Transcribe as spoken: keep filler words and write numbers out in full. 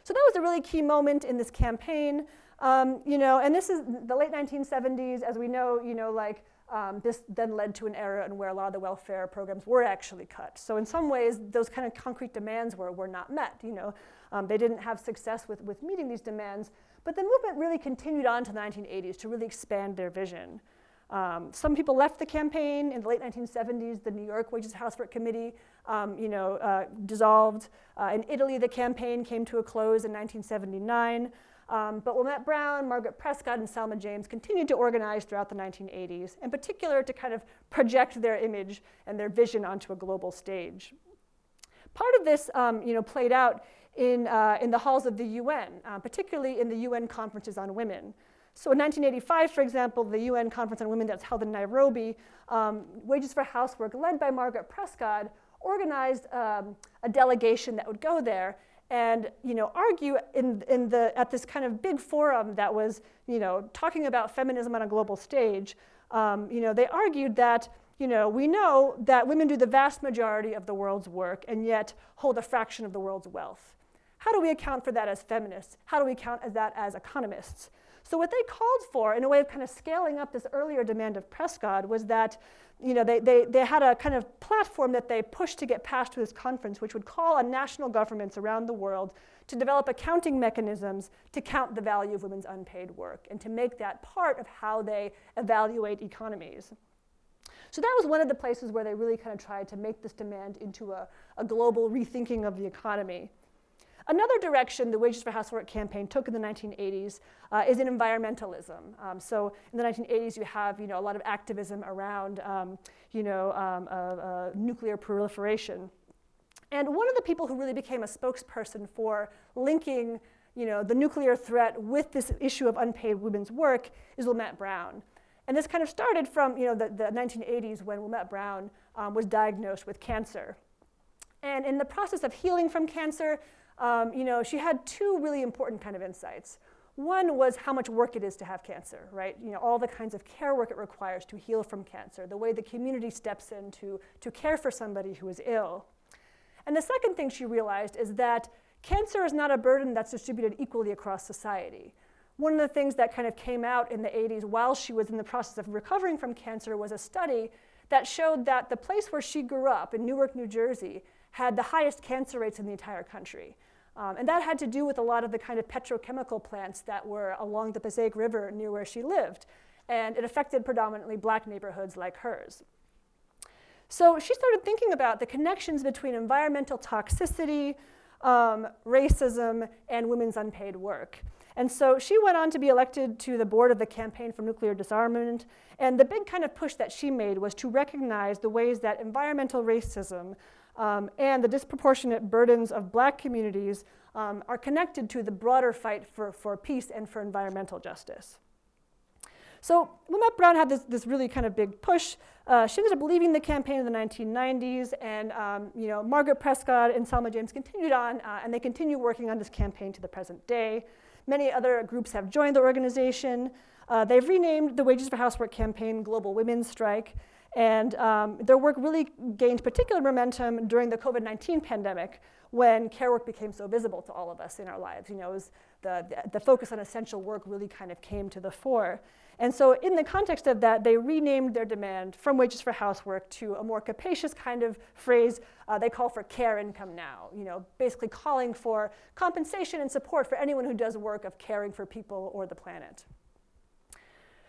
So that was a really key moment in this campaign. Um, you know, and this is the late nineteen seventies, as we know, you know, like um, this then led to an era in where a lot of the welfare programs were actually cut. So in some ways, those kind of concrete demands were, were not met, you know. Um, they didn't have success with, with meeting these demands, but the movement really continued on to the nineteen eighties to really expand their vision. Um, some people left the campaign in the late nineteen seventies. The New York Wages for Housework Committee, um, you know, uh, dissolved. Uh, in Italy, the campaign came to a close in nineteen seventy-nine. Um, but Wilmette Brown, Margaret Prescott, and Selma James continued to organize throughout the nineteen eighties, in particular to kind of project their image and their vision onto a global stage. Part of this, um, you know, played out in, uh, in the halls of the U N, uh, particularly in the U N conferences on women. So in nineteen eighty-five, for example, the U N Conference on Women that's held in Nairobi, um, Wages for Housework, led by Margaret Prescott, organized um, a delegation that would go there and, you know, argue in, in the, at this kind of big forum that was, you know, talking about feminism on a global stage. Um, you know, they argued that, you know, we know that women do the vast majority of the world's work and yet hold a fraction of the world's wealth. How do we account for that as feminists? How do we account as that as economists? So what they called for, in a way of kind of scaling up this earlier demand of Prescott, was that, you know, they, they, they had a kind of platform that they pushed to get passed to this conference, which would call on national governments around the world to develop accounting mechanisms to count the value of women's unpaid work and to make that part of how they evaluate economies. So that was one of the places where they really kind of tried to make this demand into a, a global rethinking of the economy. Another direction the Wages for Housework campaign took in the nineteen eighties uh, is in environmentalism. Um, so in the nineteen eighties, you have, you know, a lot of activism around, um, you know, um, uh, uh, nuclear proliferation. And one of the people who really became a spokesperson for linking, you know, the nuclear threat with this issue of unpaid women's work is Wilmette Brown. And this kind of started from, you know, the, the nineteen eighties when Wilmette Brown um, was diagnosed with cancer. And in the process of healing from cancer, Um, you know, she had two really important kind of insights. One was how much work it is to have cancer, right? You know, all the kinds of care work it requires to heal from cancer, the way the community steps in to, to care for somebody who is ill. And the second thing she realized is that cancer is not a burden that's distributed equally across society. One of the things that kind of came out in the eighties while she was in the process of recovering from cancer was a study that showed that the place where she grew up in Newark, New Jersey, had the highest cancer rates in the entire country. Um, and that had to do with a lot of the kind of petrochemical plants that were along the Passaic River near where she lived. And it affected predominantly black neighborhoods like hers. So she started thinking about the connections between environmental toxicity, um, racism, and women's unpaid work. And so she went on to be elected to the board of the Campaign for Nuclear Disarmament. And the big kind of push that she made was to recognize the ways that environmental racism Um, and the disproportionate burdens of black communities um, are connected to the broader fight for, for peace and for environmental justice. So Wilmette Brown had this, this really kind of big push. Uh, she ended up leaving the campaign in the nineteen nineties, and um, you know, Margaret Prescott and Selma James continued on, uh, and they continue working on this campaign to the present day. Many other groups have joined the organization. Uh, they've renamed the Wages for Housework campaign Global Women's Strike. And um, their work really gained particular momentum during the COVID nineteen pandemic when care work became so visible to all of us in our lives. You know, it was the, the, the focus on essential work really kind of came to the fore. And so in the context of that, they renamed their demand from wages for housework to a more capacious kind of phrase uh, they call for care income now, you know, basically calling for compensation and support for anyone who does work of caring for people or the planet.